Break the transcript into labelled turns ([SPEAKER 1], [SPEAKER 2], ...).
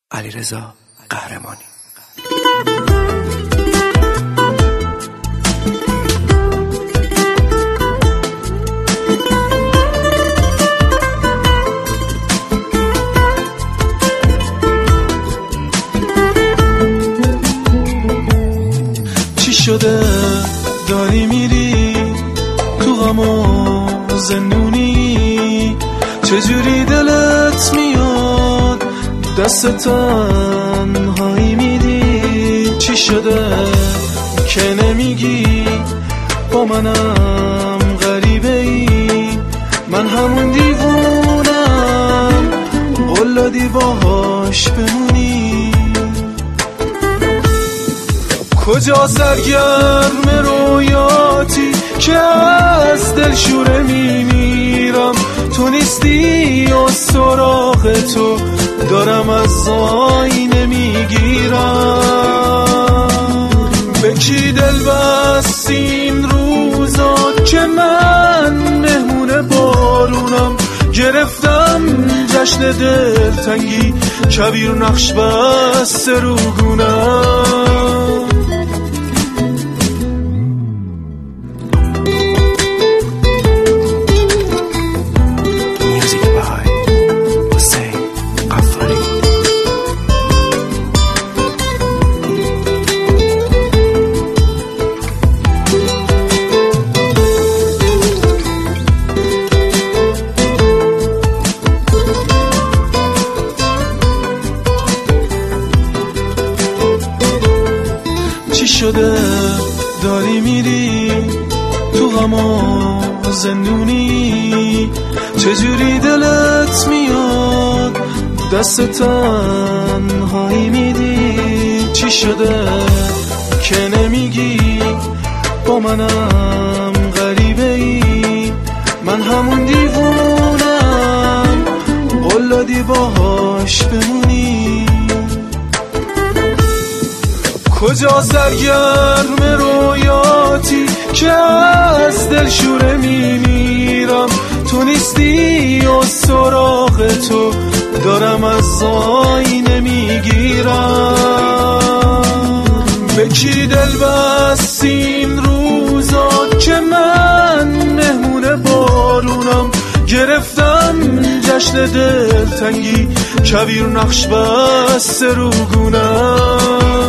[SPEAKER 1] علیرضا قهرمانی.
[SPEAKER 2] چی شده داری میری تو غم و زندونی؟ چجوری دلت میاد دست تنهایی میدی؟ چی شده که نمیگی با منم غریبه ای؟ من همون دیوونم قول دادی باهاش بمونی. کجا سرگرم رویاتی که از دل شوره میمیرم؟ تو نیستی و سراغ تو دارم از آینه میگیرم. به کی دل بست این روزا که من مهمون بارونم؟ گرفتم جشن دلتنگی کبیر نقش بسته رو گونم. چی شده داری میری تو غم و زندونی؟ چجوری دلت میاد دست تنهایی میدی؟ چی شده که نمیگی با منم غریبه ای؟ من همون دیوونم قول دادی باهاش بمونی. کجا سرگرم رویاتی که از دل شوره میمیرم؟ تو نیستی و سراغ تو دارم از آینه میگیرم. به کی دل بست این روزا که من مهمون بارونم؟ گرفتم جشن دلتنگی کبیر نقش بسته رو گونم.